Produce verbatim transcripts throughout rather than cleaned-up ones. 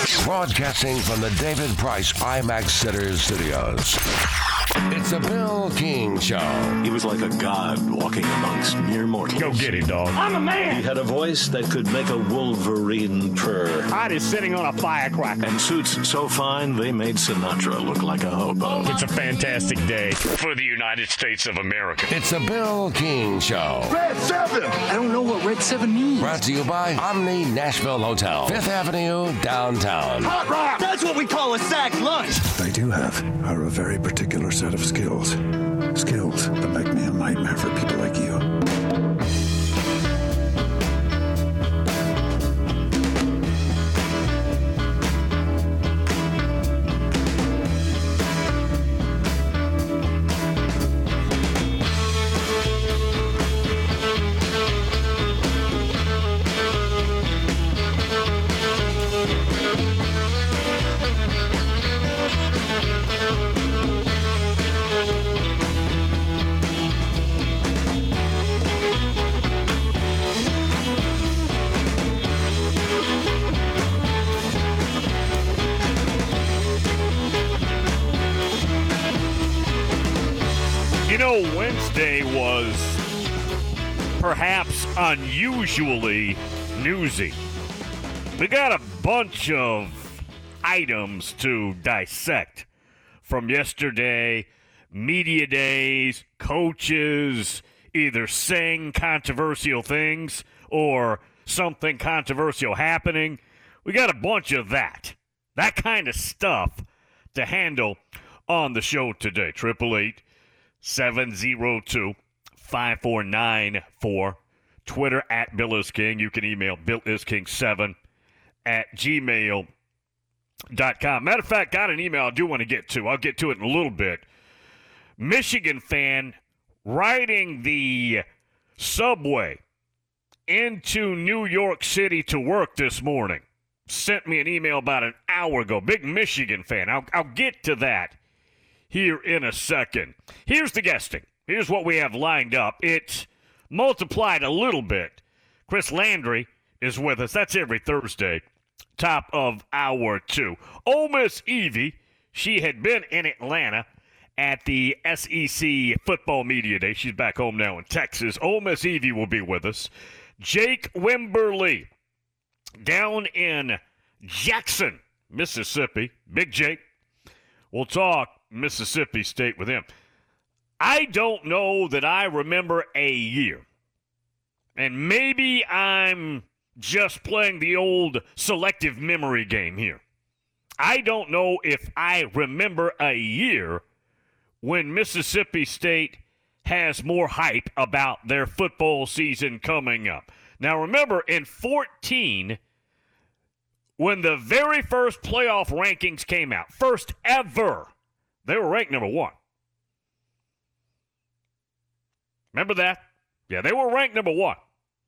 Broadcasting from the David Price IMAX Sitters Studios. It's a Bill King Show. He was like a god walking amongst mere mortals. Go get him, dog. I'm a man. He had a voice that could make a wolverine purr. Hot is sitting on a firecracker. And suits so fine, they made Sinatra look like a hobo. It's a fantastic day for the United States of America. It's a Bill King Show. Red seven. I don't know what Red seven means. Brought to you by Omni Nashville Hotel, Fifth Avenue, downtown. Hot rock. That's what we call a sack lunch. They do have are a very particular set of skills. Skills that make me a nightmare for people like you. Wednesday was perhaps unusually newsy. We got a bunch of items to dissect from yesterday, media days, coaches either saying controversial things or something controversial happening. We got a bunch of that. That kind of stuff to handle on the show today. Triple eight seven zero two five four nine four. Twitter at Bill is King. You can email Bill is King seven at gmail dot com. Matter of fact, got an email I do want to get to. I'll get to it in a little bit. Michigan fan riding the subway into New York City to work this morning. Sent me an email about an hour ago. Big Michigan fan. I'll, I'll get to that here in a second. Here's the guesting. Here's what we have lined up. It's multiplied a little bit. Chris Landry is with us. That's every Thursday, top of hour two. Ole Miss Evie, she had been in Atlanta at the S E C Football Media Day. She's back home now in Texas. Ole Miss Evie will be with us. Jake Wimberly down in Jackson, Mississippi. Big Jake. We'll talk Mississippi State with him. I don't know that I remember a year, and maybe I'm just playing the old selective memory game here. I don't know if I remember a year when Mississippi State has more hype about their football season coming up. Now remember, in fourteen, when the very first playoff rankings came out, first ever, they were ranked number one. Remember that? Yeah, they were ranked number one.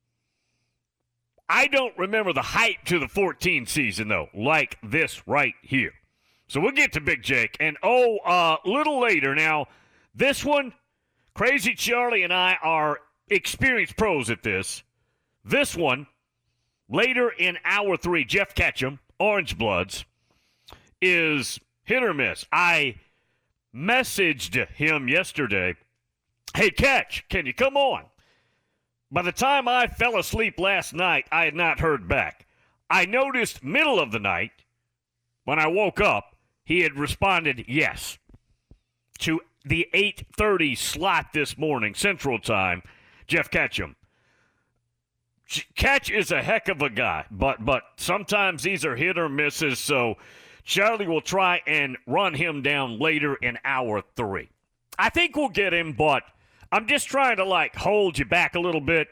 I don't remember the hype to the fourteen season, though, like this right here. So we'll get to Big Jake. And, oh, a uh, little later now, this one, Crazy Charlie and I are experienced pros at this. This one, later in hour three, Jeff Ketchum, Orange Bloods, is hit or miss. I messaged him yesterday, hey, Catch, can you come on? By the time I fell asleep last night, I had not heard back. I noticed middle of the night, when I woke up, he had responded yes to the eight thirty slot this morning, Central Time, Jeff Ketchum. Catch is a heck of a guy, but but sometimes these are hit or misses, so Charlie will try and run him down later in hour three. I think we'll get him, but I'm just trying to, like, hold you back a little bit.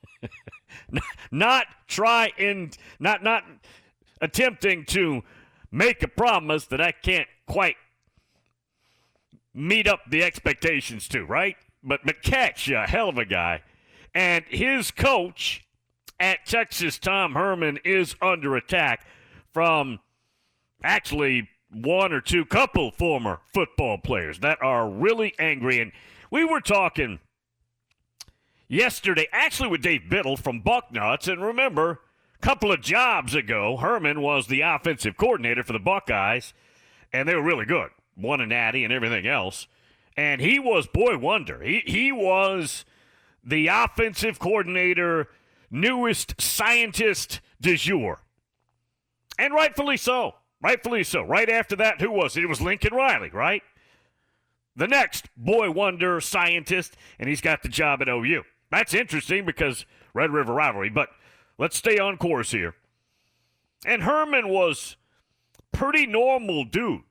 not try and not not attempting to make a promise that I can't quite meet up the expectations to, right? But, but Catch, a hell of a guy. And his coach at Texas, Tom Herman, is under attack from actually one or two couple former football players that are really angry. And we were talking yesterday, actually with Dave Biddle from Bucknuts, and remember, couple of jobs ago, Herman was the offensive coordinator for the Buckeyes, and they were really good. Won a natty and everything else. And he was boy wonder. He, he was the offensive coordinator, newest scientist du jour. And rightfully so. Rightfully so. Right after that, who was it? It was Lincoln Riley, right? The next boy wonder scientist, and he's got the job at O U. That's interesting because Red River rivalry, but let's stay on course here. And Herman was pretty normal dude.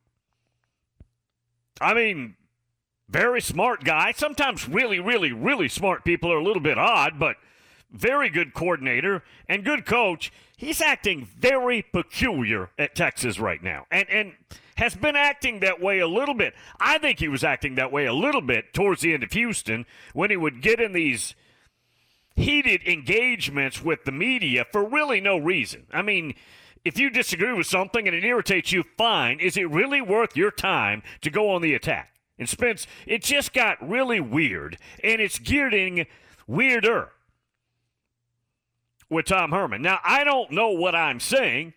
I mean, very smart guy. Sometimes really, really, really smart people are a little bit odd, but very good coordinator and good coach. He's acting very peculiar at Texas right now and, and has been acting that way a little bit. I think he was acting that way a little bit towards the end of Houston when he would get in these heated engagements with the media for really no reason. I mean, if you disagree with something and it irritates you, fine. Is it really worth your time to go on the attack? And Spence, it just got really weird, and it's getting weirder with Tom Herman. Now, I don't know what I'm saying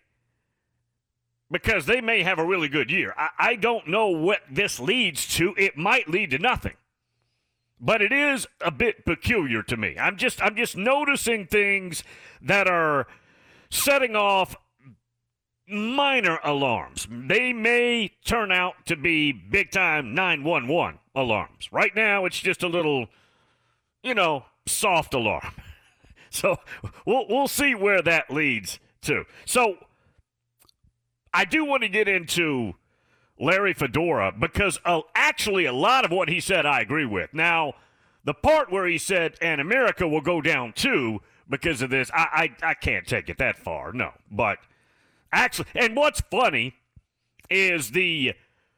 because they may have a really good year. I, I don't know what this leads to. It might lead to nothing. But it is a bit peculiar to me. I'm just I'm just noticing things that are setting off minor alarms. They may turn out to be big-time nine one one alarms. Right now, it's just a little, you know, soft alarm. So we'll we'll see where that leads to. So I do want to get into Larry Fedora because uh, actually a lot of what he said I agree with. Now, the part where he said, and America will go down too because of this, I I, I can't take it that far, no. But actually, and what's funny is the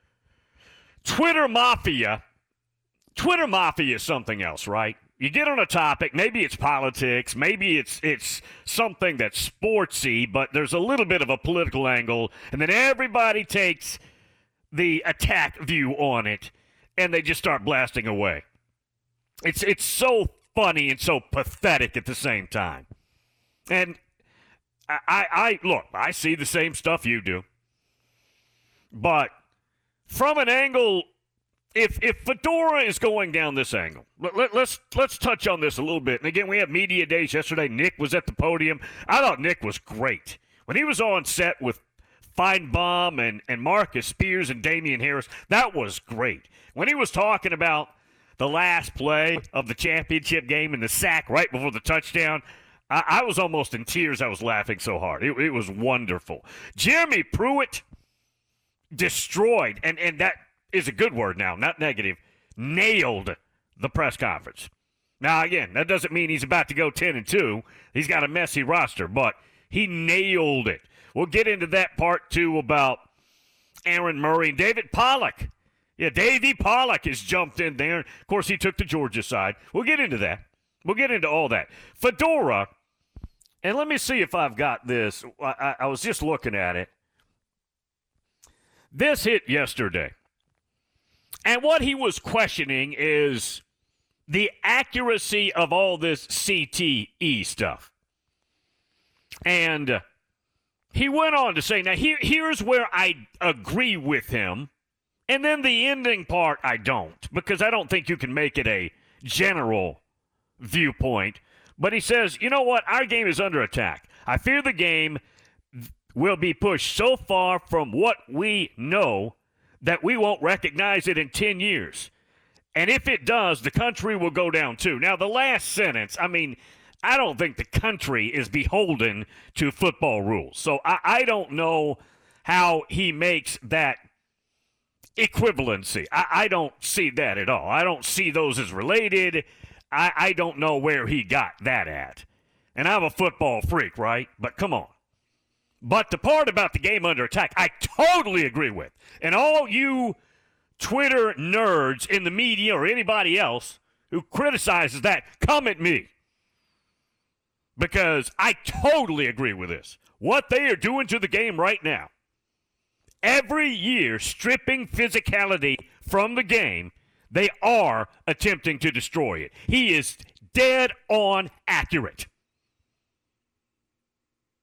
Twitter Mafia. Twitter Mafia is something else, right? You get on a topic, maybe it's politics, maybe it's it's something that's sportsy, but there's a little bit of a political angle, and then everybody takes the attack view on it, and they just start blasting away. It's it's so funny and so pathetic at the same time. And I, I, I look, I see the same stuff you do. But from an angle, if if Fedora is going down this angle, let, let, let's let's touch on this a little bit. And again, we had media days yesterday. Nick was at the podium. I thought Nick was great. When he was on set with Feinbaum and, and Marcus Spears and Damian Harris, that was great. When he was talking about the last play of the championship game and the sack right before the touchdown, I, I was almost in tears. I was laughing so hard. It, it was wonderful. Jeremy Pruitt destroyed, and, and that is a good word now, not negative, nailed the press conference. Now, again, that doesn't mean he's about to go ten and two. He's got a messy roster, but he nailed it. We'll get into that part, too, about Aaron Murray and David Pollack. Yeah, Davey Pollack has jumped in there. Of course, he took the Georgia side. We'll get into that. We'll get into all that. Fedora, and let me see if I've got this. I, I, I was just looking at it. This hit yesterday. And what he was questioning is the accuracy of all this C T E stuff. And he went on to say, now here, here's where I agree with him. And then the ending part, I don't, because I don't think you can make it a general viewpoint. But he says, you know what? Our game is under attack. I fear the game will be pushed so far from what we know that we won't recognize it in ten years. And if it does, the country will go down too. Now, the last sentence, I mean, I don't think the country is beholden to football rules. So I, I don't know how he makes that equivalency. I, I don't see that at all. I don't see those as related. I, I don't know where he got that at. And I'm a football freak, right? But come on. But the part about the game under attack, I totally agree with. And all you Twitter nerds in the media or anybody else who criticizes that, come at me. Because I totally agree with this. What they are doing to the game right now, every year stripping physicality from the game, they are attempting to destroy it. He is dead on accurate.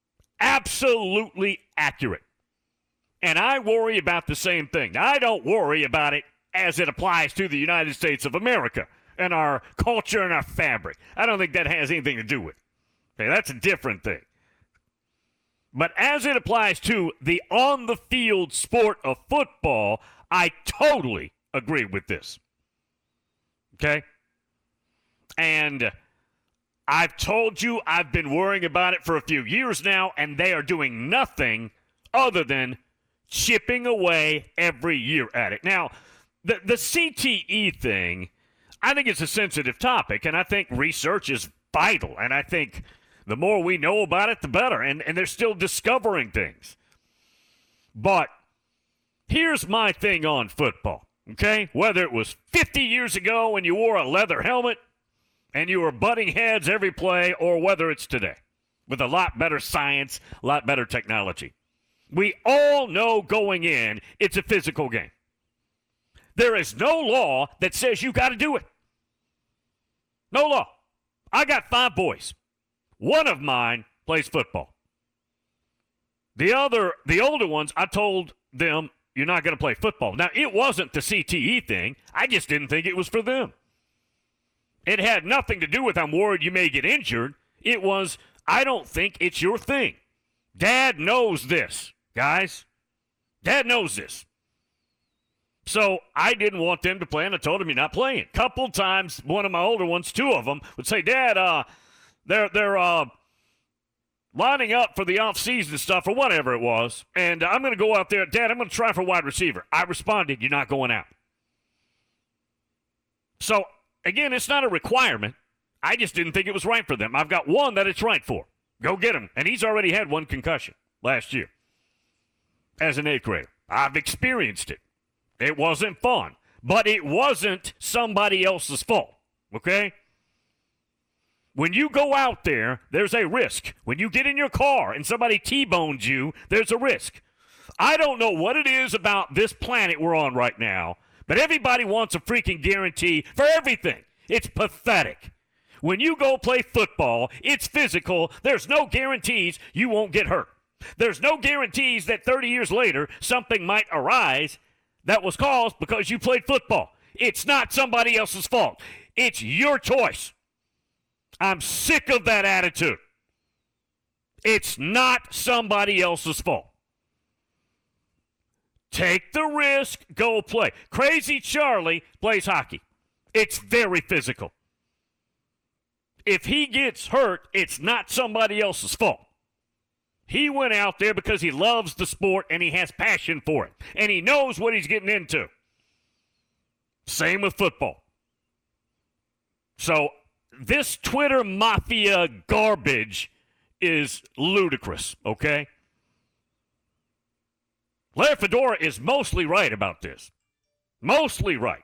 absolutely accurate. And I worry about the same thing. Now, I don't worry about it as it applies to the United States of America and our culture and our fabric. I don't think that has anything to do with it. Okay, that's a different thing. But as it applies to the on-the-field sport of football, I totally agree with this. Okay? And I've told you I've been worrying about it for a few years now, and they are doing nothing other than chipping away every year at it. Now, the, the C T E thing, I think it's a sensitive topic, and I think research is vital, and I think the more we know about it, the better, and, and they're still discovering things. But here's my thing on football, okay? Whether it was fifty years ago when you wore a leather helmet and you were butting heads every play, or whether it's today with a lot better science, a lot better technology. We all know going in, it's a physical game. There is no law that says you got to do it. No law. I got five boys. One of mine plays football. The other, the older ones, I told them, you're not going to play football. Now, it wasn't the C T E thing. I just didn't think it was for them. It had nothing to do with I'm worried you may get injured. It was, I don't think it's your thing. Dad knows this, guys. Dad knows this. So I didn't want them to play, and I told them you're not playing. Couple times, one of my older ones, two of them, would say, Dad, uh, they're, they're uh, lining up for the off-season stuff or whatever it was, and I'm going to go out there. Dad, I'm going to try for wide receiver. I responded, you're not going out. So, again, it's not a requirement. I just didn't think it was right for them. I've got one that it's right for. Go get him. And he's already had one concussion last year as an eighth grader. I've experienced it. It wasn't fun, but it wasn't somebody else's fault, okay? When you go out there, there's a risk. When you get in your car and somebody T-bones you, there's a risk. I don't know what it is about this planet we're on right now, but everybody wants a freaking guarantee for everything. It's pathetic. When you go play football, it's physical. There's no guarantees you won't get hurt. There's no guarantees that thirty years later something might arise that was caused because you played football. It's not somebody else's fault. It's your choice. I'm sick of that attitude. It's not somebody else's fault. Take the risk, go play. Crazy Charlie plays hockey. It's very physical. If he gets hurt, it's not somebody else's fault. He went out there because he loves the sport and he has passion for it. And he knows what he's getting into. Same with football. So this Twitter mafia garbage is ludicrous, okay? Larry Fedora is mostly right about this. Mostly right.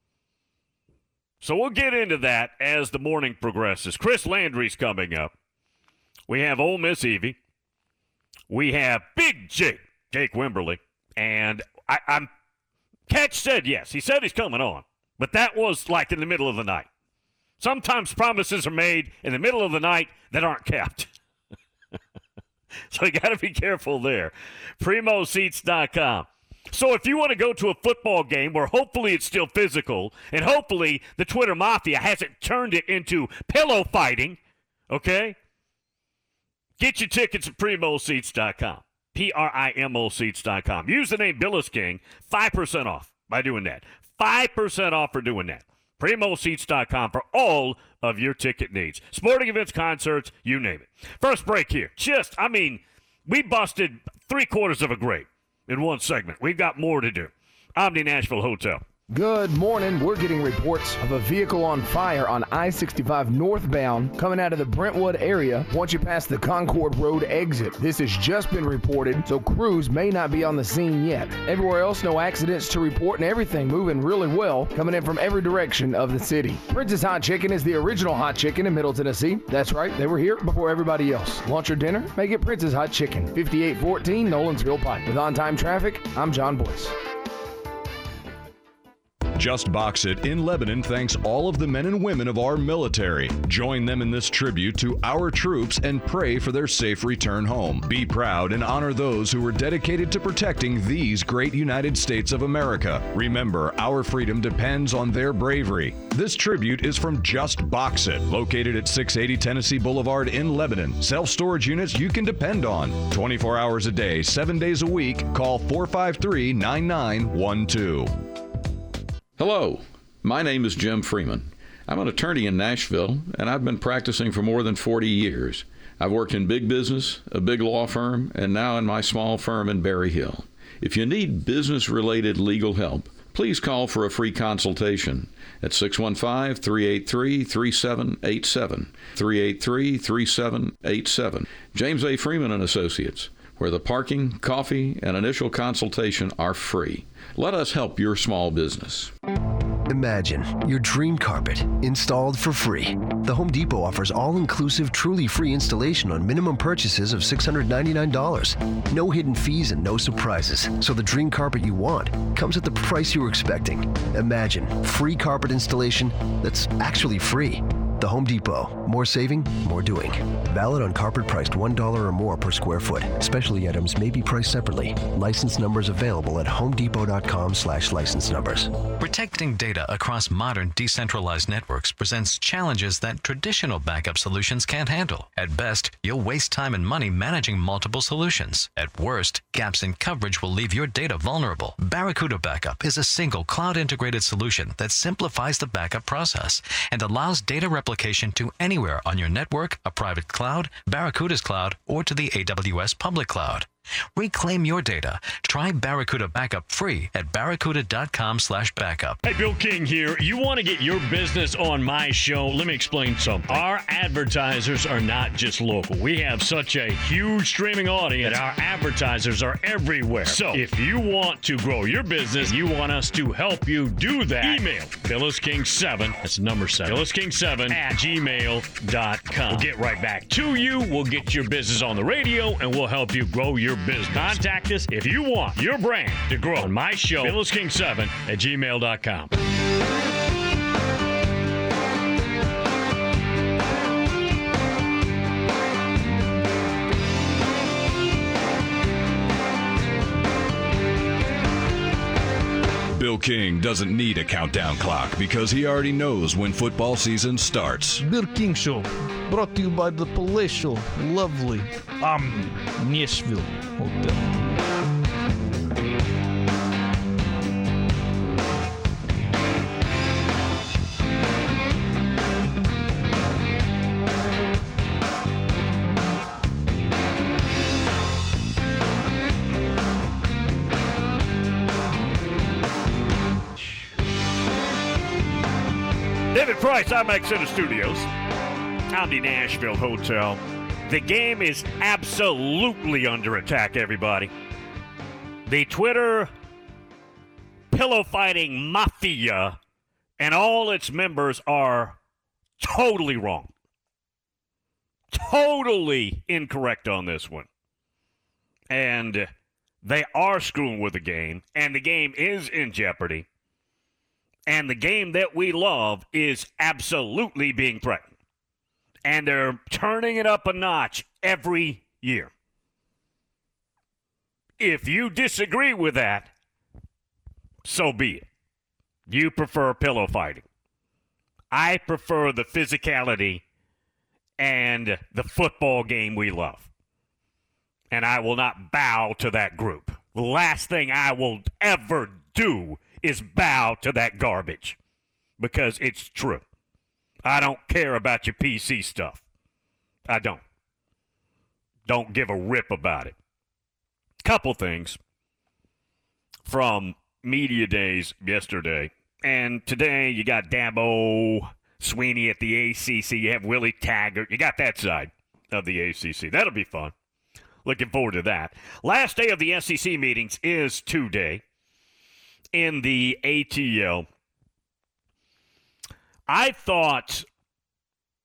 So we'll get into that as the morning progresses. Chris Landry's coming up. We have Ole Miss Evie. We have Big Jake, Jake Wimberly. And I, I'm Catch said yes. He said he's coming on. But that was like in the middle of the night. Sometimes promises are made in the middle of the night that aren't kept. So you got to be careful there. Primo Seats dot com. So if you want to go to a football game where hopefully it's still physical and hopefully the Twitter Mafia hasn't turned it into pillow fighting, okay, get your tickets at Primo Seats dot com. P R I M O Seats dot com. Use the name Billis King, five percent off by doing that. five percent off for doing that. Primo Seats dot com for all of your ticket needs. Sporting events, concerts, you name it. First break here. Just, I mean, we busted three quarters of a grape in one segment. We've got more to do. Omni Nashville Hotel. Good morning. We're getting reports of a vehicle on fire on I sixty-five northbound coming out of the Brentwood area once you pass the Concord Road exit. This has just been reported, so crews may not be on the scene yet. Everywhere else, no accidents to report and everything moving really well coming in from every direction of the city. Prince's Hot Chicken is the original hot chicken in Middle Tennessee. That's right, they were here before everybody else. Lunch or dinner? Make it Prince's Hot Chicken, fifty-eight fourteen Nolensville Pike. With on-time traffic, I'm John Boyce. Just Box It in Lebanon thanks all of the men and women of our military. Join them in this tribute to our troops and pray for their safe return home. Be proud and honor those who were dedicated to protecting these great United States of America. Remember, our freedom depends on their bravery. This tribute is from Just Box It, located at six eighty Tennessee Boulevard in Lebanon. Self-storage units you can depend on. twenty-four hours a day, seven days a week. Call four five three, nine nine one two. Hello, my name is Jim Freeman. I'm an attorney in Nashville, and I've been practicing for more than forty years. I've worked in big business, a big law firm, and now in my small firm in Berry Hill. If you need business-related legal help, please call for a free consultation at six one five, three eight three, three seven eight seven, three eight three, three seven eight seven. James A. Freeman and Associates, where the parking, coffee, and initial consultation are free. Let us help your small business. Imagine your dream carpet installed for free. The Home Depot offers all-inclusive, truly free installation on minimum purchases of six hundred ninety-nine dollars. No hidden fees and no surprises, so the dream carpet you want comes at the price you were expecting. Imagine free carpet installation that's actually free. The Home Depot. More saving, more doing. Valid on carpet priced one dollar or more per square foot. Specialty items may be priced separately. License numbers available at homedepot.com slash license numbers. Protecting data across modern decentralized networks presents challenges that traditional backup solutions can't handle. At best, you'll waste time and money managing multiple solutions. At worst, gaps in coverage will leave your data vulnerable. Barracuda Backup is a single cloud-integrated solution that simplifies the backup process and allows data replication to anywhere on your network, a private cloud, Barracuda's cloud, or to the A W S public cloud. Reclaim your data. Try Barracuda Backup free at barracuda.com slash backup. Hey, Bill King here. You want to get your business on my show? Let me explain something. Our advertisers are not just local. We have such a huge streaming audience that our advertisers are everywhere. So if you want to grow your business, you want us to help you do that, email Phyllis King seven, that's number seven, Phyllis King seven at gmail dot com. We'll get right back to you. We'll get your business on the radio, and we'll help you grow your business. Contact us if you want your brand to grow on my show, Phyllis King seven at gmail dot com. Bill King doesn't need a countdown clock because he already knows when football season starts. Bill King Show, brought to you by the palatial, lovely, um, Nashville Hotel. David Price, IMAX Center Studios. I'm the Nashville Hotel. The game is absolutely under attack, everybody. The Twitter pillow fighting mafia and all its members are totally wrong. Totally incorrect on this one. And they are screwing with the game, and the game is in jeopardy. And the game that we love is absolutely being threatened. And they're turning it up a notch every year. If you disagree with that, so be it. You prefer pillow fighting. I prefer the physicality and the football game we love. And I will not bow to that group. The last thing I will ever do is bow to that garbage, because it's true. I don't care about your P C stuff. I don't. Don't give a rip about it. Couple things from media days yesterday. And today you got Dabo Sweeney at the A C C. You have Willie Taggart. You got that side of the A C C. That'll be fun. Looking forward to that. Last day of the S E C meetings is today in the A T L. I thought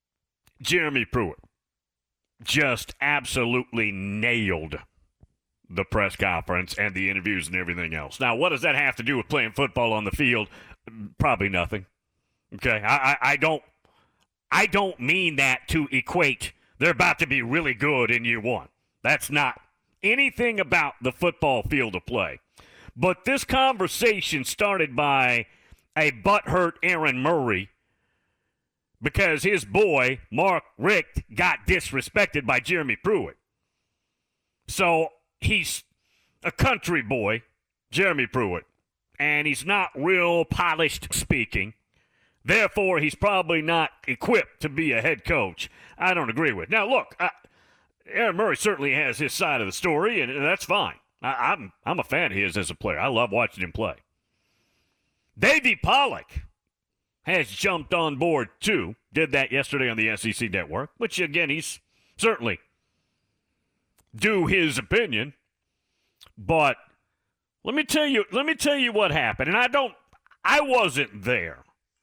Jeremy Pruitt just absolutely nailed the press conference and the interviews and everything else. Now, what does that have to do with playing football on the field? Probably nothing. Okay, I, I, I don't, I don't mean that to equate they're about to be really good in year one. That's not anything about the football field of play. But this conversation started by a butthurt Aaron Murray because his boy, Mark Richt, got disrespected by Jeremy Pruitt. So he's a country boy, Jeremy Pruitt, and he's not real polished speaking. Therefore, he's probably not equipped to be a head coach. I don't agree with. Now, look, I, Aaron Murray certainly has his side of the story, and that's fine. I, I'm I'm a fan of his as a player. I love watching him play. Davey Pollock has jumped on board, too. Did that yesterday on the S E C Network, which, again, he's certainly due his opinion. But let me tell you, let me tell you what happened. And I don't, I wasn't there.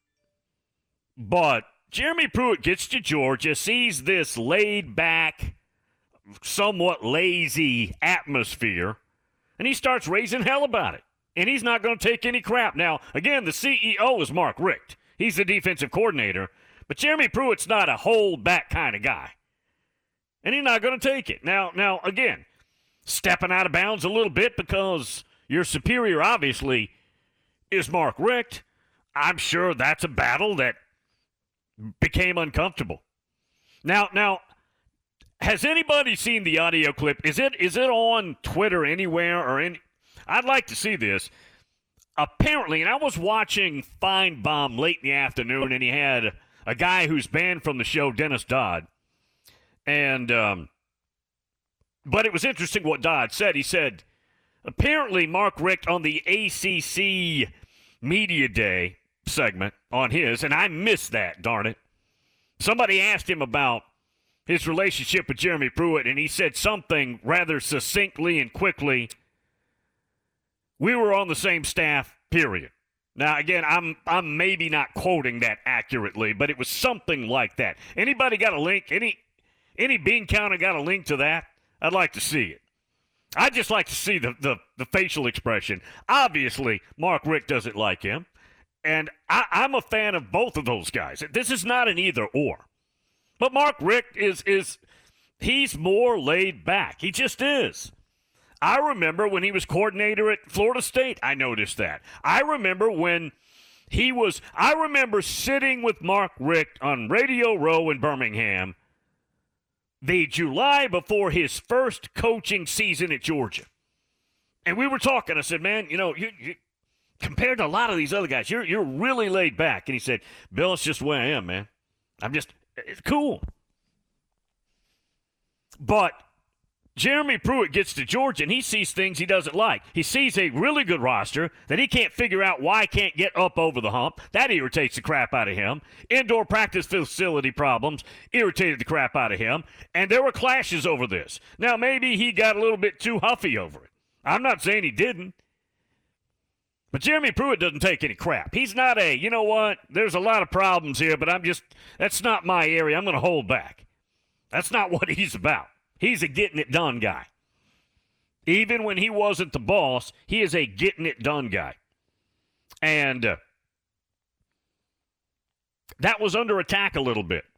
But Jeremy Pruitt gets to Georgia, sees this laid-back, somewhat lazy atmosphere, and he starts raising hell about it. And he's not going to take any crap. Now, again, the C E O is Mark Richt. He's the defensive coordinator. But Jeremy Pruitt's not a hold-back kind of guy. And he's not going to take it. Now, now, again, stepping out of bounds a little bit because your superior, obviously, is Mark Richt. I'm sure that's a battle that became uncomfortable. Now, now, has anybody seen the audio clip? Is it is it on Twitter anywhere or any? I'd like to see this. Apparently, and I was watching Feinbaum late in the afternoon, and he had a guy who's banned from the show, Dennis Dodd, and um, but it was interesting what Dodd said. He said, apparently, Mark Richt on the A C C Media Day segment on his, and I missed that, darn it. Somebody asked him about his relationship with Jeremy Pruitt, and he said something rather succinctly and quickly. We were on the same staff, period. Now, again, I'm I'm maybe not quoting that accurately, but it was something like that. Anybody got a link? Any any bean counter got a link to that? I'd like to see it. I'd just like to see the, the, the facial expression. Obviously, Mark Richt doesn't like him. And I, I'm a fan of both of those guys. This is not an either or. But Mark Richt is, is he's more laid back. He just is. I remember when he was coordinator at Florida State, I noticed that. I remember when he was, I remember sitting with Mark Richt on Radio Row in Birmingham the July before his first coaching season at Georgia. And we were talking. I said, man, you know, you, you compared to a lot of these other guys, you're you're really laid back. And he said, Bill, it's just the way I am, man. I'm just, it's cool. But Jeremy Pruitt gets to Georgia, and he sees things he doesn't like. He sees a really good roster that he can't figure out why can't get up over the hump. That irritates the crap out of him. Indoor practice facility problems irritated the crap out of him. And there were clashes over this. Now, maybe he got a little bit too huffy over it. I'm not saying he didn't. But Jeremy Pruitt doesn't take any crap. He's not a, you know what, there's a lot of problems here, but I'm just, that's not my area. I'm going to hold back. That's not what he's about. He's a getting-it-done guy. Even when he wasn't the boss, he is a getting-it-done guy. And uh, that was under attack a little bit.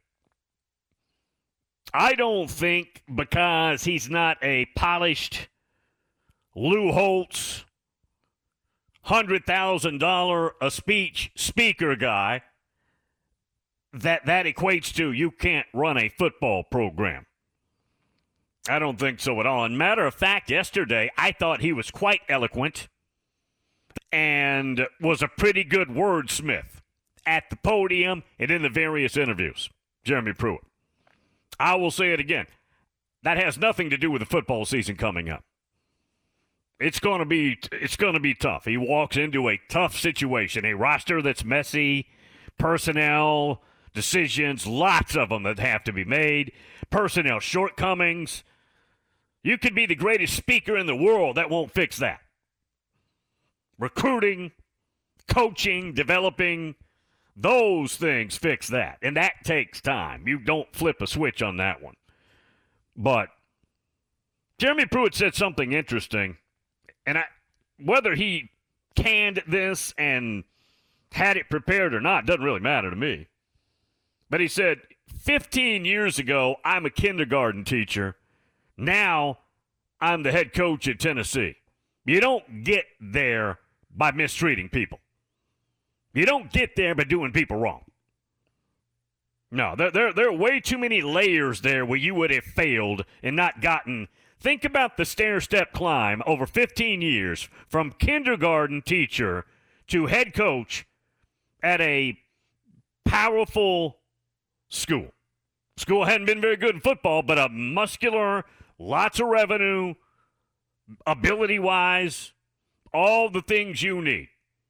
I don't think because he's not a polished Lou Holtz, one hundred thousand dollars a speech speaker guy, that that equates to you can't run a football program. I don't think so at all. And matter of fact, yesterday, I thought he was quite eloquent and was a pretty good wordsmith at the podium and in the various interviews, Jeremy Pruitt. I will say it again. That has nothing to do with the football season coming up. It's going to be it's going to be tough. He walks into a tough situation, a roster that's messy, personnel, decisions, lots of them that have to be made, personnel shortcomings. You could be the greatest speaker in the world. That won't fix that. Recruiting, coaching, developing, those things fix that. And that takes time. You don't flip a switch on that one. But Jeremy Pruitt said something interesting, and I, whether he canned this and had it prepared or not doesn't really matter to me. But he said, fifteen years ago, I'm a kindergarten teacher. Now I'm the head coach at Tennessee. You don't get there by mistreating people. You don't get there by doing people wrong. No, there, there, there are way too many layers there where you would have failed and not gotten. Think about the stair-step climb over fifteen years from kindergarten teacher to head coach at a powerful school. School hadn't been very good in football, but a muscular, lots of revenue, ability-wise, all the things you need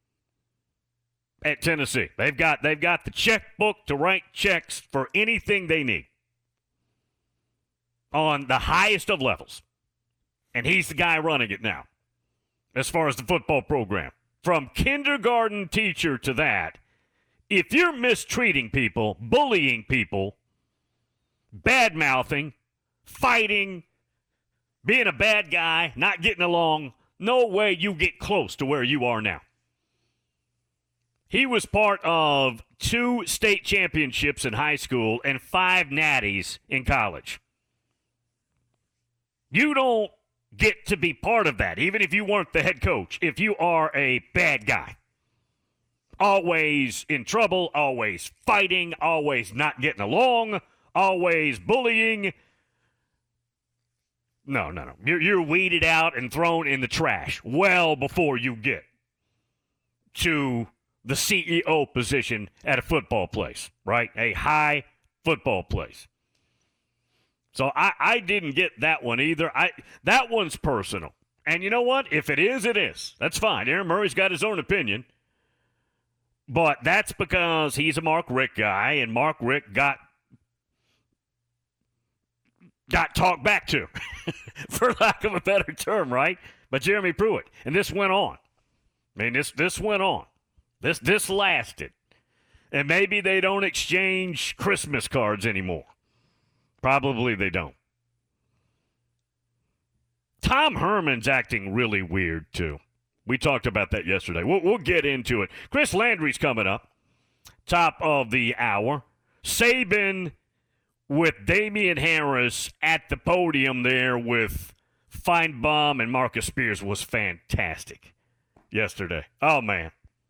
at Tennessee. They've got they've got the checkbook to write checks for anything they need on the highest of levels. And he's the guy running it now as far as the football program. From kindergarten teacher to that, if you're mistreating people, bullying people, bad-mouthing, fighting, being a bad guy, not getting along, no way you get close to where you are now. He was part of two state championships in high school and five natties in college. You don't get to be part of that, even if you weren't the head coach, if you are a bad guy. Always in trouble, always fighting, always not getting along, always bullying. No, no, no. You're, you're weeded out and thrown in the trash well before you get to the C E O position at a football place, right? A high football place. So I, I didn't get that one either. I that one's personal. And you know what? If it is, it is. That's fine. Aaron Murray's got his own opinion. But that's because he's a Mark Richt guy, and Mark Richt got got talked back to, for lack of a better term, right? But Jeremy Pruitt. And this went on. I mean, this this went on. This this lasted. And maybe they don't exchange Christmas cards anymore. Probably they don't. Tom Herman's acting really weird, too. We talked about that yesterday. We'll, we'll get into it. Chris Landry's coming up. Top of the hour. Saban with Damian Harris at the podium there with Feinbaum and Marcus Spears was fantastic yesterday. Oh, man.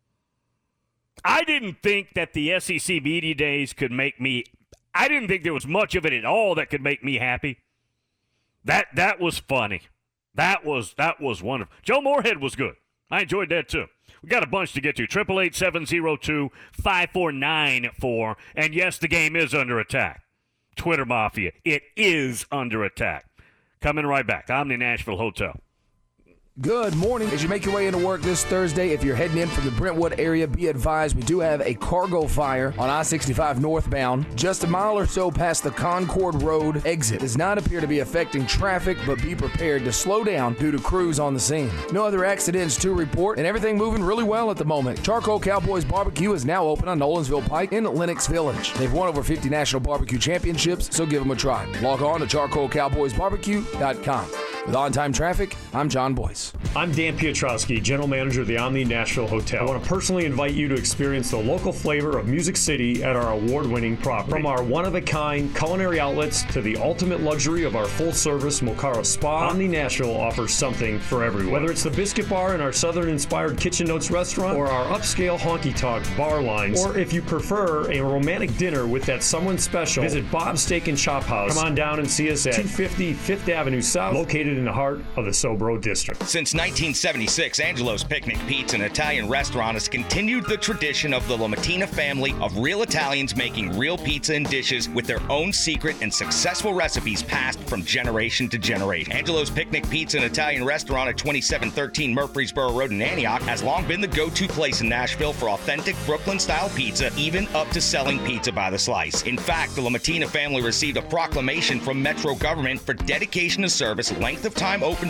I didn't think that the S E C Media Days could make me – I didn't think there was much of it at all that could make me happy. That that was funny. That was that was wonderful. Joe Moorhead was good. I enjoyed that too. We got a bunch to get to. eight eight eight, seven oh two, five four nine four. And yes, the game is under attack. Twitter Mafia, it is under attack. Coming right back. Omni Nashville Hotel. Good morning. As you make your way into work this Thursday, if you're heading in from the Brentwood area, be advised we do have a cargo fire on I sixty-five northbound, just a mile or so past the Concord Road exit. Does not appear to be affecting traffic, but be prepared to slow down due to crews on the scene. No other accidents to report, and everything moving really well at the moment. Charcoal Cowboys Barbecue is now open on Nolensville Pike in Lenox Village. They've won over fifty national barbecue championships, so give them a try. Log on to charcoal cowboys barbecue dot com. With on-time traffic, I'm John Boyce. I'm Dan Piotrowski, General Manager of the Omni Nashville Hotel. I want to personally invite you to experience the local flavor of Music City at our award-winning property. From our one-of-a-kind culinary outlets to the ultimate luxury of our full-service Mokaro Spa, Omni Nashville offers something for everyone. Whether it's the Biscuit Bar in our Southern-inspired Kitchen Notes restaurant or our upscale honky-tonk bar lines, or if you prefer a romantic dinner with that someone special, visit Bob's Steak and Chop House. Come on down and see us at two fifty Fifth Avenue South, located in the heart of the Sobro District. Since nineteen seventy-six, Angelo's Picnic Pizza, an Italian restaurant, has continued the tradition of the LaMattina family of real Italians making real pizza and dishes with their own secret and successful recipes passed from generation to generation. Angelo's Picnic Pizza, an Italian restaurant at twenty-seven thirteen Murfreesboro Road in Antioch, has long been the go-to place in Nashville for authentic Brooklyn-style pizza, even up to selling pizza by the slice. In fact, the LaMattina family received a proclamation from Metro government for dedication to service, length of time open for a family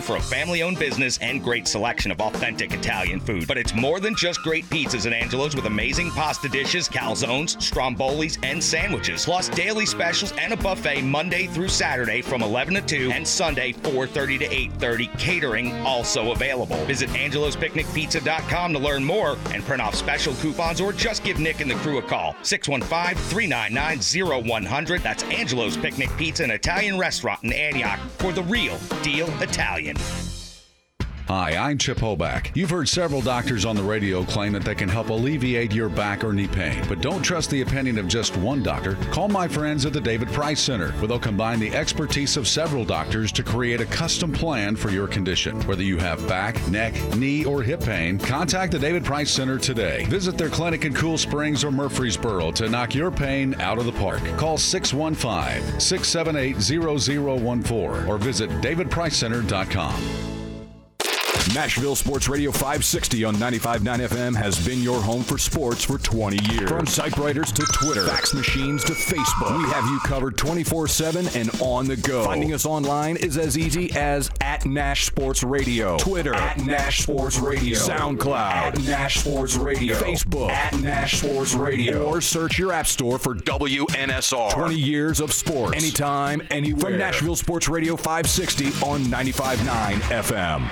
family-owned business and great selection of authentic Italian food. But it's more than just great pizzas at Angelo's with amazing pasta dishes, calzones, strombolis, and sandwiches. Plus daily specials and a buffet Monday through Saturday from eleven to two and Sunday four thirty to eight thirty. Catering also available. Visit angelos picnic pizza dot com to learn more and print off special coupons or just give Nick and the crew a call. six one five, three nine nine, zero one zero zero. That's Angelo's Picnic Pizza, an Italian restaurant in Antioch for the real deal Italian. Hi, I'm Chip Hoback. You've heard several doctors on the radio claim that they can help alleviate your back or knee pain. But don't trust the opinion of just one doctor. Call my friends at the David Price Center, where they'll combine the expertise of several doctors to create a custom plan for your condition. Whether you have back, neck, knee, or hip pain, contact the David Price Center today. Visit their clinic in Cool Springs or Murfreesboro to knock your pain out of the park. Call six one five, six seven eight, zero zero one four or visit david price center dot com. Nashville Sports Radio five sixty on ninety-five point nine F M has been your home for sports for twenty years. From typewriters to Twitter, fax machines to Facebook, we have you covered twenty-four seven and on the go. Finding us online is as easy as at Nash Sports Radio, Twitter at Nash Sports Radio, SoundCloud at Nash Sports Radio, Facebook at Nash Sports Radio, or search your app store for W N S R. twenty years of sports, anytime, anywhere. From Nashville Sports Radio five sixty on ninety-five point nine F M.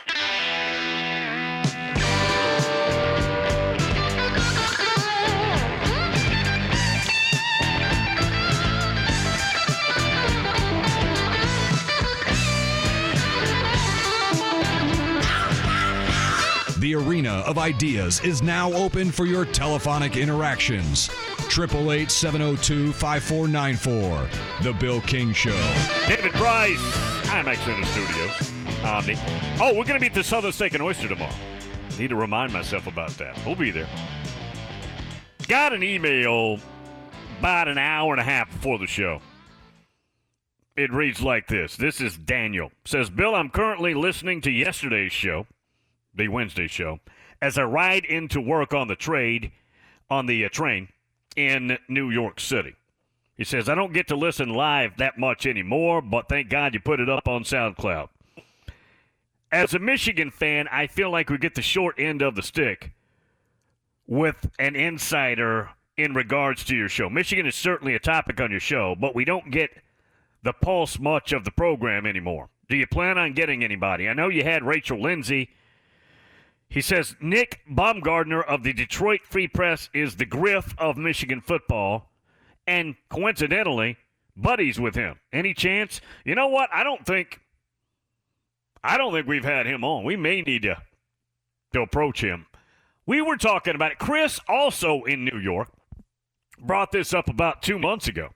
The arena of ideas is now open for your telephonic interactions. eight eight eight, seven oh two, five four nine four. The Bill King Show. David Price, I'm actually in the studios. Omni. Oh, we're going to be at the Southern Steak and Oyster tomorrow. Need to remind myself about that. We'll be there. Got an email about an hour and a half before the show. It reads like this. This is Daniel. Says, Bill, I'm currently listening to yesterday's show, the Wednesday show, as I ride into work on the trade, on the uh, train in New York City. He says, I don't get to listen live that much anymore, but thank God you put it up on SoundCloud. As a Michigan fan, I feel like we get the short end of the stick with an insider in regards to your show. Michigan is certainly a topic on your show, but we don't get the pulse much of the program anymore. Do you plan on getting anybody? I know you had Rachel Lindsay. He says, Nick Baumgardner of the Detroit Free Press is the Griff of Michigan football, and coincidentally, buddies with him. Any chance? You know what? I don't think I don't think we've had him on. We may need to, to approach him. We were talking about it. Chris, also in New York, brought this up about two months ago.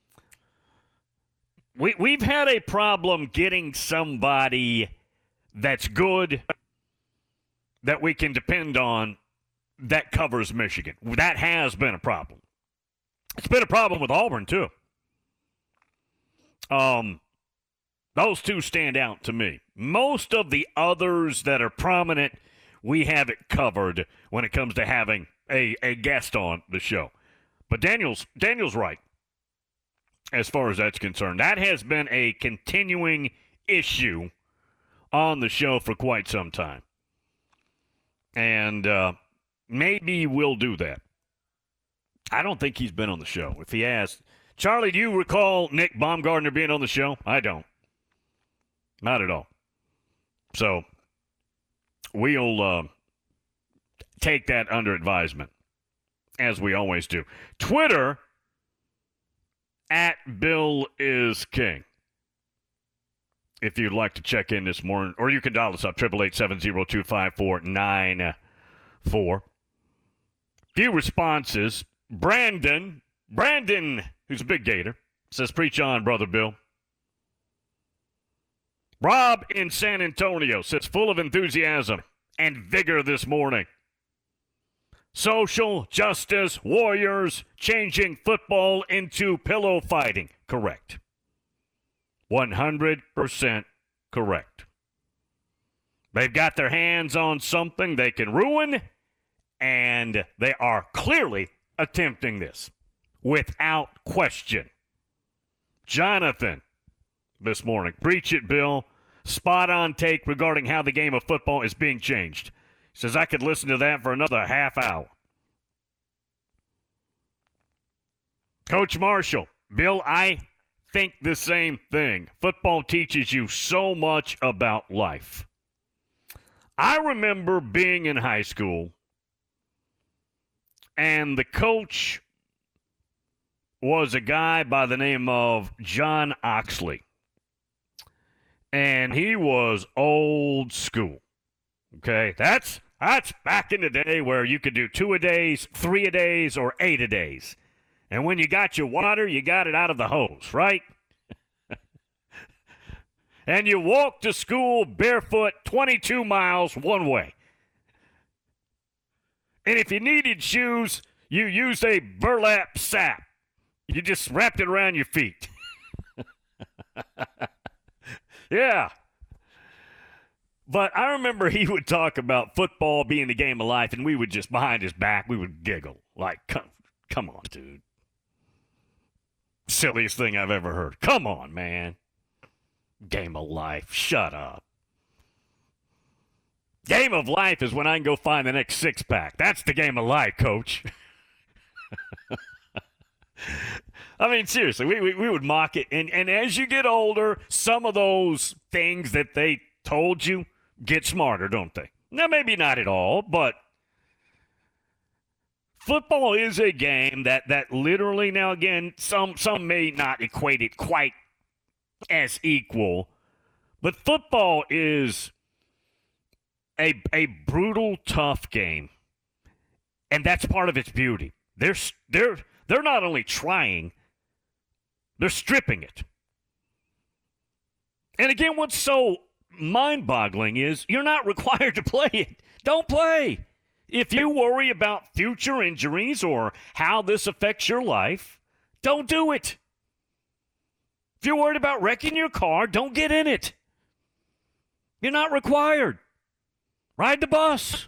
We, we've had a problem getting somebody that's good, that we can depend on, that covers Michigan. That has been a problem. It's been a problem with Auburn, too. Um, those two stand out to me. Most of the others that are prominent, we have it covered when it comes to having a, a guest on the show. But Daniel's Daniel's right as far as that's concerned. That has been a continuing issue on the show for quite some time. And uh, maybe we'll do that. I don't think he's been on the show. If he has, Charlie, do you recall Nick Baumgardner being on the show? I don't. Not at all. So we'll uh, take that under advisement, as we always do. Twitter, at Bill is King. If you'd like to check in this morning, or you can dial us up, eight eight eight, seven oh two, five four nine four. Few responses. Brandon, Brandon, who's a big gator, says, preach on, Brother Bill. Rob in San Antonio says, full of enthusiasm and vigor this morning. Social justice warriors changing football into pillow fighting. Correct. one hundred percent correct. They've got their hands on something they can ruin, and they are clearly attempting this without question. Jonathan, this morning, preach it, Bill. spot-on take regarding how the game of football is being changed. He says, I could listen to that for another half hour. Coach Marshall, Bill, I think the same thing. Football teaches you so much about life. I remember being in high school, and the coach was a guy by the name of John Oxley. And he was old school. Okay, that's that's back in the day where you could do two a days, three a days, or eight a days. And when you got your water, you got it out of the hose, right? And you walked to school barefoot twenty-two miles one way. And if you needed shoes, you used a burlap sack. You just wrapped it around your feet. Yeah. But I remember he would talk about football being the game of life, and we would just, behind his back, we would giggle. Like, come, come on, dude. Silliest thing I've ever heard. Come on, man. Game of life. Shut up. Game of life is when I can go find the next six-pack. That's the game of life, coach. I mean, seriously, we, we we would mock it. And, and as you get older, some of those things that they told you get smarter, don't they? Now, maybe not at all, but football is a game that, that literally, now again, some some may not equate it quite as equal, but football is a a brutal, tough game, and that's part of its beauty. They're they're they're not only trying, they're stripping it. And again, what's so mind-boggling is you're not required to play it. Don't play. If you worry about future injuries or how this affects your life, don't do it. If you're worried about wrecking your car, don't get in it. You're not required. Ride the bus.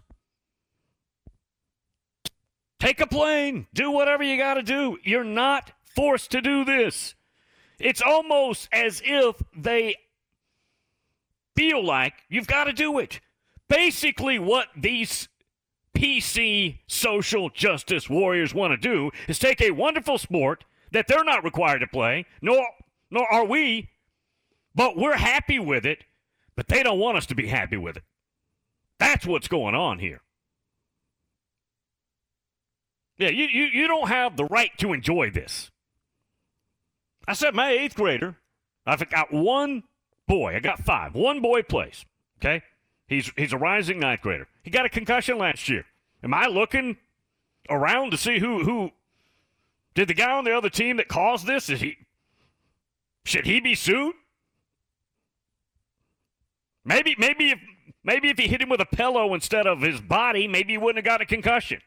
Take a plane. Do whatever you got to do. You're not forced to do this. It's almost as if they feel like you've got to do it. Basically, what these P C social justice warriors want to do is take a wonderful sport that they're not required to play, nor, nor are we, but we're happy with it, but they don't want us to be happy with it. That's what's going on here. Yeah, you, you, you don't have the right to enjoy this. I said my eighth grader, I've got one boy. I got five. One boy plays, okay? He's he's a rising ninth grader. He got a concussion last year. Am I looking around to see who who did the guy on the other team that caused this? Is he should he be sued? Maybe maybe if maybe if he hit him with a pillow instead of his body, maybe he wouldn't have got a concussion.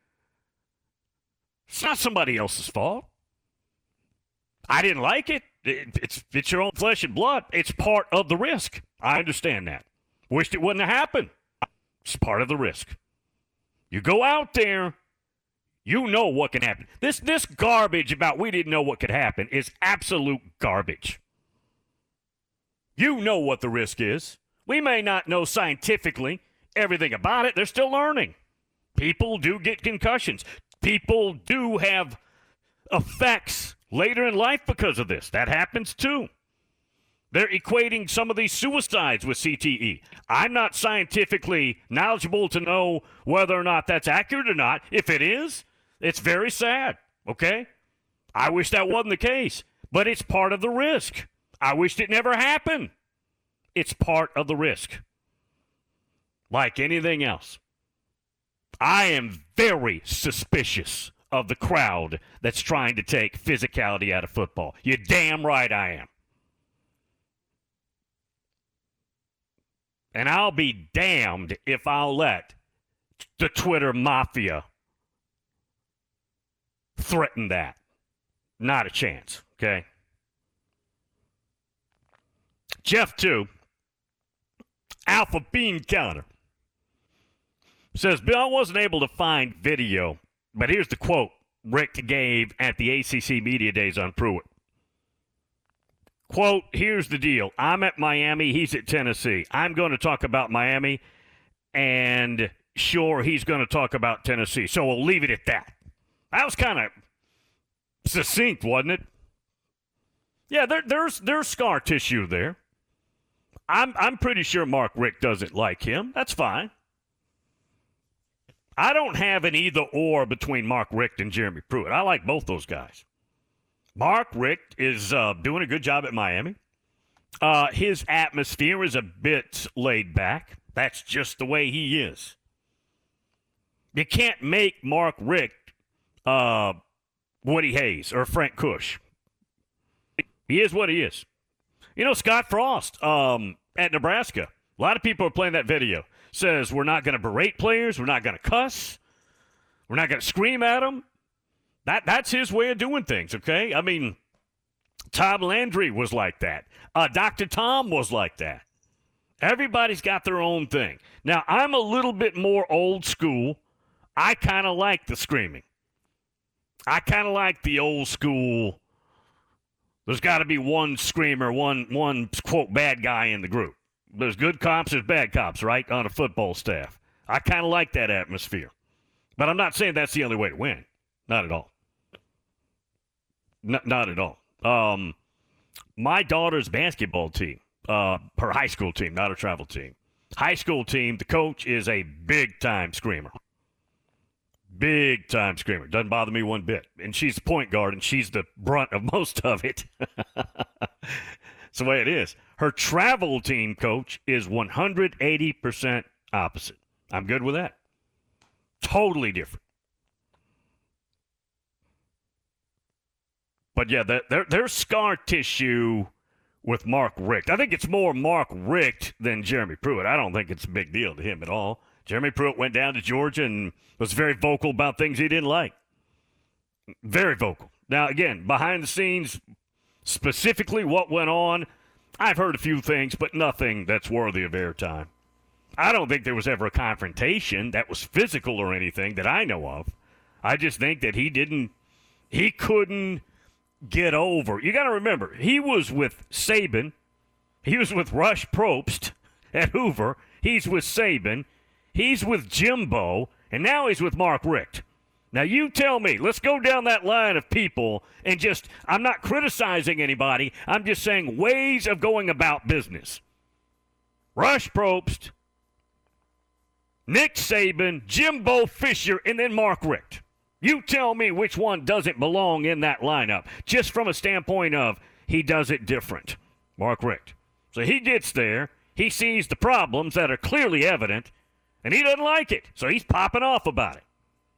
It's not somebody else's fault. I didn't like it. it it's it's your own flesh and blood. It's part of the risk. I understand that. Wished it wouldn't have happened. It's part of the risk. You go out there, you know what can happen. This this garbage about we didn't know what could happen is absolute garbage. You know what the risk is. We may not know scientifically everything about it. They're still learning. People do get concussions. People do have effects later in life because of this. That happens too. They're equating some of these suicides with C T E. I'm not scientifically knowledgeable to know whether or not that's accurate or not. If it is, it's very sad, okay? I wish that wasn't the case, but it's part of the risk. I wished it never happened. It's part of the risk. Like anything else. I am very suspicious of the crowd that's trying to take physicality out of football. You're damn right I am. And I'll be damned if I'll let the Twitter mafia threaten that. Not a chance, okay? Jeff two, Alpha Bean Counter, says, Bill, I wasn't able to find video, but here's the quote Rick gave at the A C C Media Days on Pruitt. quote, here's the deal. I'm at Miami. He's at Tennessee. I'm going to talk about Miami, and sure, he's going to talk about Tennessee. So we'll leave it at that. That was kind of succinct, wasn't it? Yeah, there, there's there's scar tissue there. I'm I'm pretty sure Mark Richt doesn't like him. That's fine. I don't have an either or between Mark Richt and Jeremy Pruitt. I like both those guys. Mark Richt is uh, doing a good job at Miami. Uh, his atmosphere is a bit laid back. That's just the way he is. You can't make Mark Richt uh, Woody Hayes or Frank Kush. He is what he is. You know, Scott Frost um, at Nebraska, a lot of people are playing that video. Says we're not going to berate players. We're not going to cuss. We're not going to scream at them. That, that's his way of doing things, okay? I mean, Tom Landry was like that. Uh, Doctor Tom was like that. Everybody's got their own thing. Now, I'm a little bit more old school. I kind of like the screaming. I kind of like the old school. There's got to be one screamer, one, one, quote, bad guy in the group. There's good cops, there's bad cops, right, on a football staff. I kind of like that atmosphere. But I'm not saying that's the only way to win. Not at all. N- not at all. Um, my daughter's basketball team, uh, her high school team, not a travel team. High school team, the coach is a big-time screamer. Big-time screamer. Doesn't bother me one bit. And she's the point guard, and she's the brunt of most of it. It's the way it is. Her travel team coach is one hundred eighty percent opposite. I'm good with that. Totally different. But, yeah, there, there's scar tissue with Mark Richt. I think it's more Mark Richt than Jeremy Pruitt. I don't think it's a big deal to him at all. Jeremy Pruitt went down to Georgia and was very vocal about things he didn't like. Very vocal. Now, again, behind the scenes, specifically what went on, I've heard a few things, but nothing that's worthy of airtime. I don't think there was ever a confrontation that was physical or anything that I know of. I just think that he didn't, he couldn't get over. You got to remember, he was with Saban. He was with Rush Probst at Hoover. He's with Saban. He's with Jimbo. And now he's with Mark Richt. Now, you tell me, let's go down that line of people and just, I'm not criticizing anybody. I'm just saying ways of going about business. Rush Probst, Nick Saban, Jimbo Fisher, and then Mark Richt. You tell me which one doesn't belong in that lineup, just from a standpoint of he does it different. Mark Richt. So he gets there, he sees the problems that are clearly evident, and he doesn't like it. So he's popping off about it.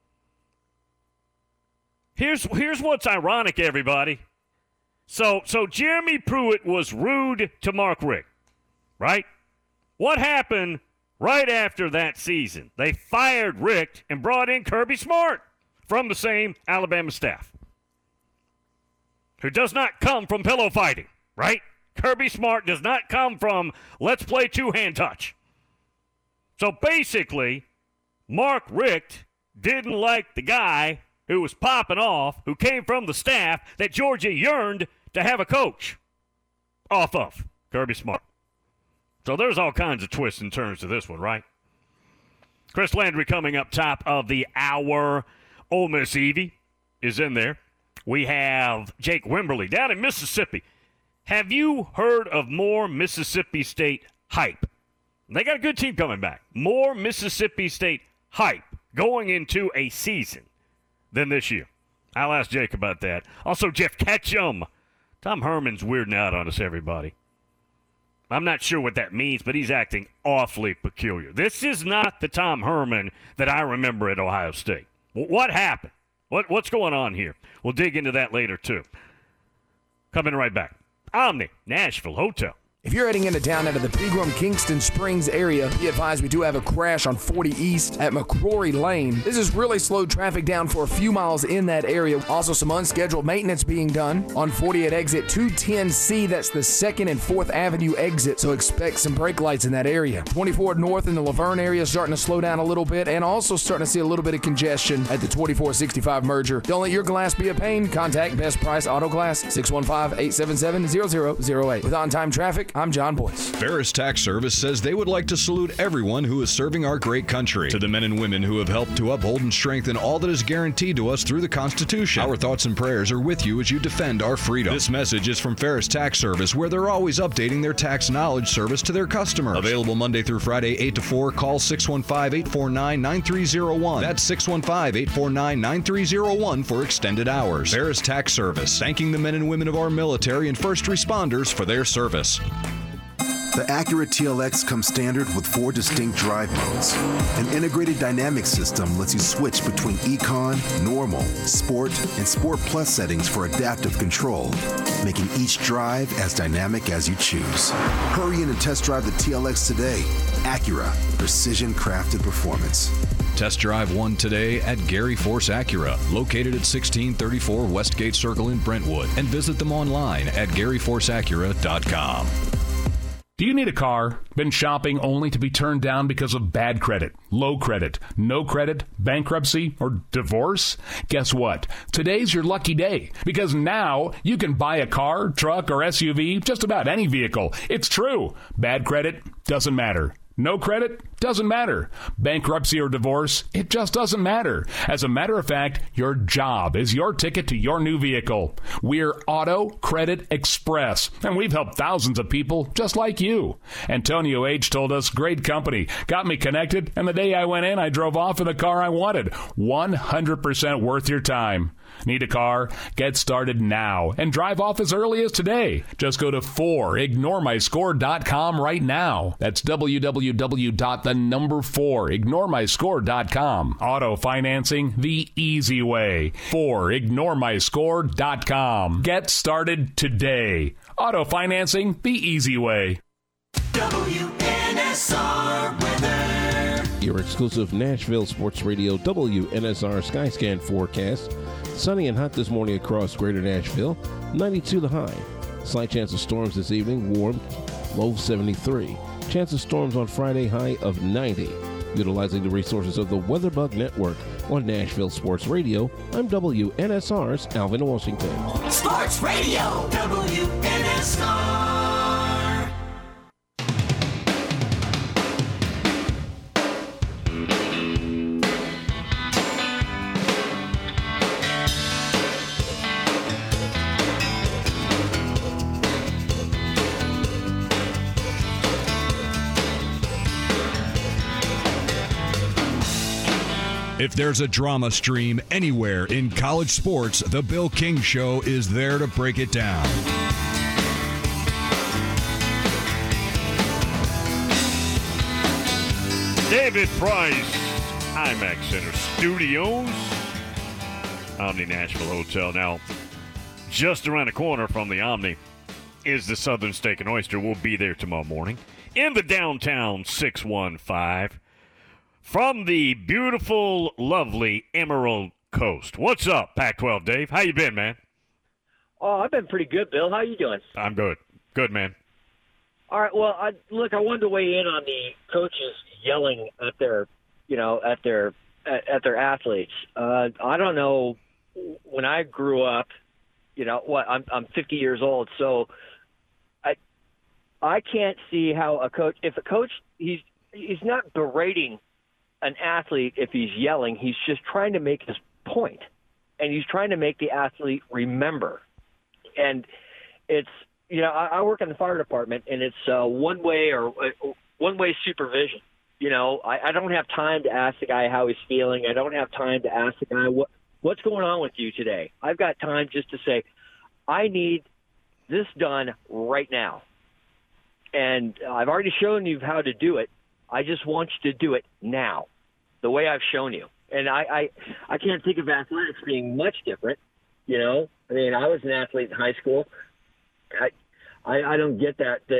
Here's here's what's ironic, everybody. So so Jeremy Pruitt was rude to Mark Richt, right? What happened right after that season? They fired Richt and brought in Kirby Smart from the same Alabama staff, who does not come from pillow fighting, right? Kirby Smart does not come from let's play two-hand touch. So basically, Mark Richt didn't like the guy who was popping off, who came from the staff that Georgia yearned to have a coach off of, Kirby Smart. So there's all kinds of twists and turns to this one, right? Chris Landry coming up top of the hour. Ole Miss Evie is in there. We have Jake Wimberly down in Mississippi. Have you heard of more Mississippi State hype? They got a good team coming back. More Mississippi State hype going into a season than this year. I'll ask Jake about that. Also, Jeff Ketchum. Tom Herman's weirding out on us, everybody. I'm not sure what that means, but he's acting awfully peculiar. This is not the Tom Herman that I remember at Ohio State. What happened? What What's going on here? We'll dig into that later, too. Coming right back. Omni Nashville Hotel If you're heading into town out of the Pegram, Kingston Springs area, be advised we do have a crash on forty East at McCrory Lane. This has really slowed traffic down for a few miles in that area. Also, some unscheduled maintenance being done on forty at exit two ten C. That's the second and fourth Avenue exit, so expect some brake lights in that area. twenty-four North in the Laverne area starting to slow down a little bit, and also starting to see a little bit of congestion at the twenty-four sixty-five merger. Don't let your glass be a pain. Contact Best Price Auto Glass, six one five, eight seven seven, zero zero zero eight. With on-time traffic, I'm John Boyce. Ferris Tax Service says they would like to salute everyone who is serving our great country. To the men and women who have helped to uphold and strengthen all that is guaranteed to us through the Constitution, our thoughts and prayers are with you as you defend our freedom. This message is from Ferris Tax Service, where they're always updating their tax knowledge service to their customers. Available Monday through Friday, eight to four. Call six one five, eight four nine, nine three zero one. That's six one five, eight four nine, nine three zero one for extended hours. Ferris Tax Service, thanking the men and women of our military and first responders for their service. The Acura T L X comes standard with four distinct drive modes. An integrated dynamic system lets you switch between Econ, Normal, Sport, and Sport Plus settings for adaptive control, making each drive as dynamic as you choose. Hurry in and test drive the T L X today. Acura, precision-crafted performance. Test drive one today at Gary Force Acura, located at sixteen thirty-four Westgate Circle in Brentwood, and visit them online at gary force acura dot com. Do you need a car? Been shopping only to be turned down because of bad credit, low credit, no credit, bankruptcy, or divorce? Guess what? Today's your lucky day, because now you can buy a car, truck, or S U V, just about any vehicle. It's true. Bad credit doesn't matter. No credit? Doesn't matter. Bankruptcy or divorce? It just doesn't matter. As a matter of fact, your job is your ticket to your new vehicle. We're Auto Credit Express, and we've helped thousands of people just like you. Antonio H. told us, great company, got me connected, and the day I went in, I drove off in the car I wanted. one hundred percent worth your time. Need a car? Get started now and drive off as early as today. Just go to four ignore my score dot com right now. That's w w w dot the number four ignore my score dot com. Auto financing the easy way. four ignore my score dot com. Get started today. Auto financing the easy way. W N S R weather. Your exclusive Nashville Sports Radio W N S R Skyscan forecast. Sunny and hot this morning across greater Nashville. ninety-two the high. Slight chance of storms this evening. Warm. Low seventy-three. Chance of storms on Friday, high of ninety. Utilizing the resources of the WeatherBug Network on Nashville Sports Radio, I'm W N S R's Alvin Washington. Sports Radio, W N S R. If there's a drama stream anywhere in college sports, The Bill King Show is there to break it down. David Price, IMAX Center Studios, Omni Nashville Hotel. Now, just around the corner from the Omni is the Southern Steak and Oyster. We'll be there tomorrow morning in the downtown six one five. From the beautiful, lovely Emerald Coast. What's up, Pac twelve Dave? How you been, man? Oh, I've been pretty good, Bill. How you doing? I'm good. Good, man. All right. Well, I, look, I wanted to weigh in on the coaches yelling at their, you know, at their at, at their athletes. Uh, I don't know. When I grew up, you know, what I'm I'm fifty years old, so I I can't see how a coach, if a coach, he's he's not berating an athlete if he's yelling. He's just trying to make his point, and he's trying to make the athlete remember. And it's, you know, I, I work in the fire department, and it's uh, one way or uh, one way supervision. You know, I, I don't have time to ask the guy how he's feeling. I don't have time to ask the guy what what's going on with you today. I've got time just to say, I need this done right now, and I've already shown you how to do it. I just want you to do it now, the way I've shown you. And I, I, I can't think of athletics being much different. You know, I mean, I was an athlete in high school. I, I, I don't get that, that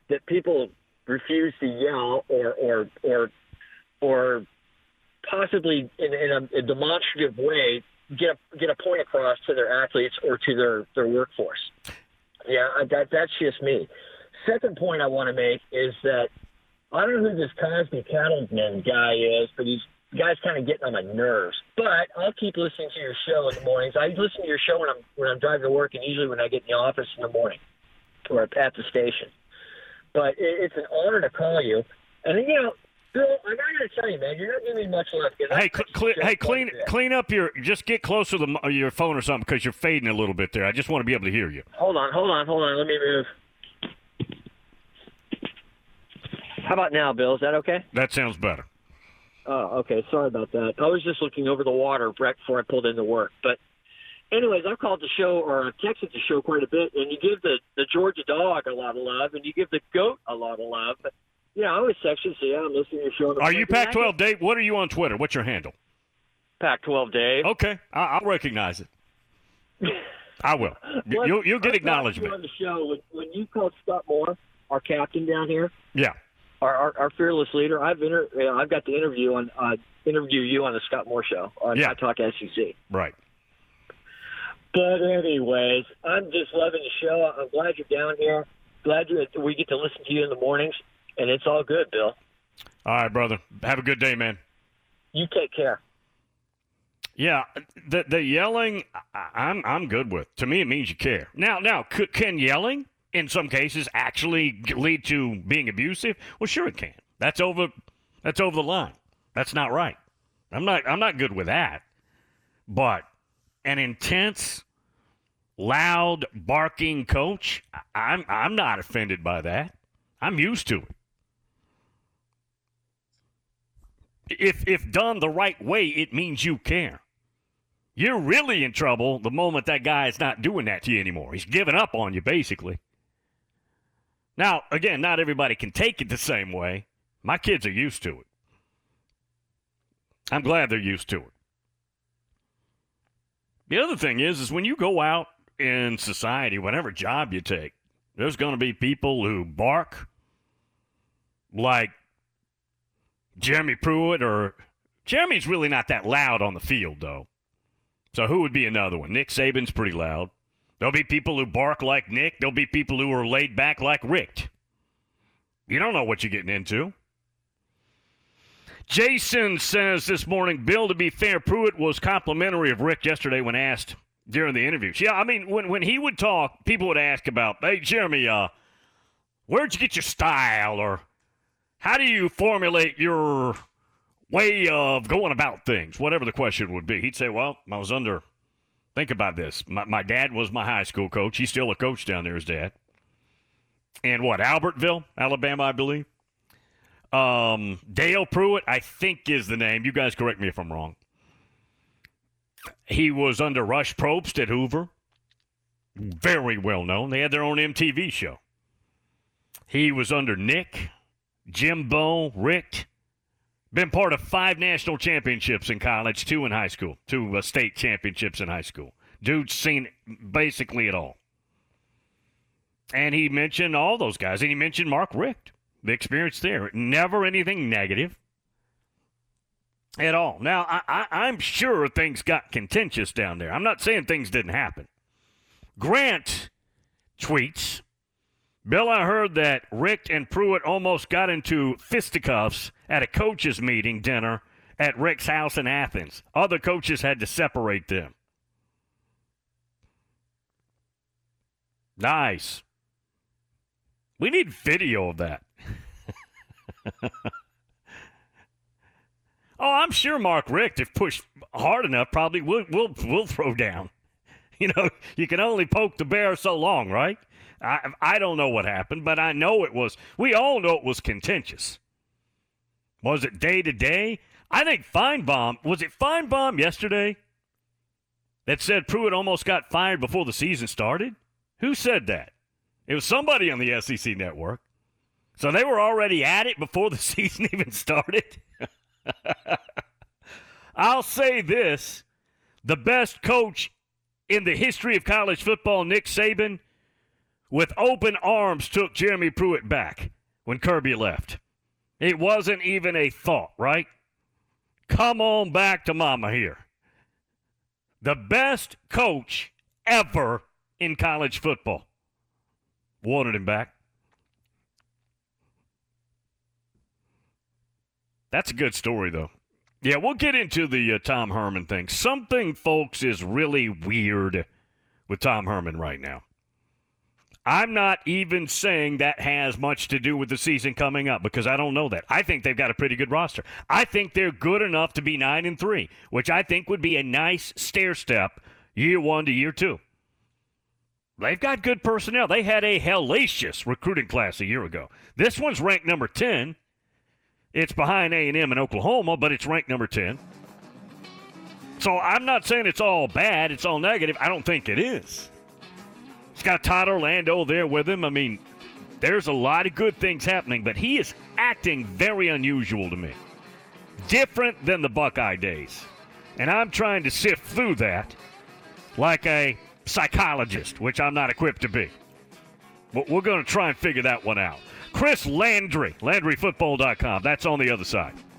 that people refuse to yell or or or or possibly in, in a, a demonstrative way get a, get a point across to their athletes or to their, their workforce. Yeah, that that's just me. Second point I want to make is that I don't know who this Cosby Cattleman guy is, but he's the guy's kind of getting on my nerves. But I'll keep listening to your show in the mornings. I listen to your show when I'm when I'm driving to work, and usually when I get in the office in the morning or at the station. But it, it's an honor to call you. And you know, Bill, I got to tell you, man, you're not giving me much love. Hey, cl- cl- hey, clean clean up your. Just get closer to the, your phone or something because you're fading a little bit there. I just want to be able to hear you. Hold on, hold on, hold on. Let me move. How about now, Bill? Is that okay? That sounds better. Oh, okay. Sorry about that. I was just looking over the water right before I pulled into work. But anyways, I've called the show or I've texted the show quite a bit, and you give the, the Georgia dog a lot of love, and you give the goat a lot of love. But, yeah, I always text you and say, yeah, I'm listening to your show. Are you Pac twelve Dave? What are you on Twitter? What's your handle? Pac twelve Dave. Okay. I- I'll recognize it. I will. Well, you'll, you'll get I acknowledgement. You on the show, when, when you called Scott Moore, our captain down here, yeah, our our, our fearless leader, I've inter- you know, I've got the interview on uh, interview you on the Scott Moore show on yeah. I Talk S E C. Right. But anyways, I'm just loving the show. I'm glad you're down here. Glad you we get to listen to you in the mornings, and it's all good, Bill. All right, brother. Have a good day, man. You take care. Yeah, the the yelling, I, I'm I'm good with. To me, it means you care. Now, now, c- can yelling in some cases actually lead to being abusive? Well, sure it can. That's over. That's over the line. That's not right. I'm not. I'm not good with that. But an intense, loud, barking coach, I'm I'm not offended by that. I'm used to it. If if done the right way, it means you care. You're really in trouble the moment that guy is not doing that to you anymore. He's giving up on you, basically. Now, again, not everybody can take it the same way. My kids are used to it. I'm glad they're used to it. The other thing is, is when you go out in society, whatever job you take, there's going to be people who bark like Jeremy Pruitt, or Jeremy's really not that loud on the field, though. So who would be another one? Nick Saban's pretty loud. There'll be people who bark like Nick. There'll be people who are laid back like Rick. You don't know what you're getting into. Jason says this morning, Bill, to be fair, Pruitt was complimentary of Rick yesterday when asked during the interview. Yeah, I mean, when, when he would talk, people would ask about, hey, Jeremy, uh, where'd you get your style? Or how do you formulate your way of going about things? Whatever the question would be. He'd say, well, I was under, think about this. My, my dad was my high school coach. He's still a coach down there, his dad. And what, Albertville, Alabama, I believe? Um, Dale Pruitt, I think is the name. You guys correct me if I'm wrong. He was under Rush Probst at Hoover. Very well known. They had their own M T V show. He was under Nick, Jimbo, Rick. Been part of five national championships in college, two in high school, two uh, state championships in high school. Dude's seen basically it all. And he mentioned all those guys, and he mentioned Mark Richt, the experience there. Never anything negative at all. Now, I, I, I'm sure things got contentious down there. I'm not saying things didn't happen. Grant tweets, Bill, I heard that Richt and Pruitt almost got into fisticuffs at a coaches meeting dinner at Rick's house in Athens. Other coaches had to separate them. Nice. We need video of that. Oh, I'm sure Mark Richt, if pushed hard enough, probably will will will throw down. You know, you can only poke the bear so long, right? I I don't know what happened, but I know it was. We all know it was contentious. Was it day to day? I think Feinbaum, was it Feinbaum yesterday that said Pruitt almost got fired before the season started? Who said that? It was somebody on the S E C network. So they were already at it before the season even started. I'll say this. The best coach in the history of college football, Nick Saban, with open arms took Jeremy Pruitt back when Kirby left. It wasn't even a thought, right? Come on back to mama here. The best coach ever in college football wanted him back. That's a good story, though. Yeah, we'll get into the uh, Tom Herman thing. Something, folks, is really weird with Tom Herman right now. I'm not even saying that has much to do with the season coming up because I don't know that. I think they've got a pretty good roster. I think they're good enough to be nine and three, which I think would be a nice stair step year one to year two. They've got good personnel. They had a hellacious recruiting class a year ago. This one's ranked number ten. It's behind A and M in Oklahoma, but it's ranked number ten. So I'm not saying it's all bad. It's all negative. I don't think it is. He's got Todd Orlando there with him. I mean, there's a lot of good things happening, but he is acting very unusual to me. Different than the Buckeye days. And I'm trying to sift through that like a psychologist, which I'm not equipped to be. But we're going to try and figure that one out. Chris Landry, Landry Football dot com. That's on the other side.